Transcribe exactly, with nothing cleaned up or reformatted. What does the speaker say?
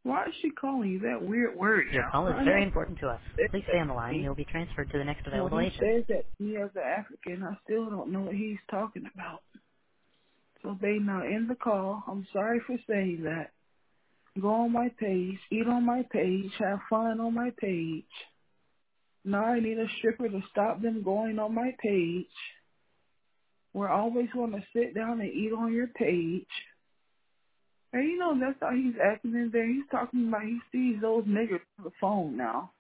Why is she calling you that weird word Your now? call is I very have important to us. said Please that stay on the to line and me. you'll be transferred to the next When available he agent. says that to me as an African, I still don't know what he's talking about. So, babe, now end the call. I'm sorry for saying that. Go on my page, eat on my page, have fun on my page. Now I need a stripper to stop them going on my page. We're always going to sit down and eat on your page. And you know, that's how he's acting in there. He's talking about he sees those niggas on the phone now.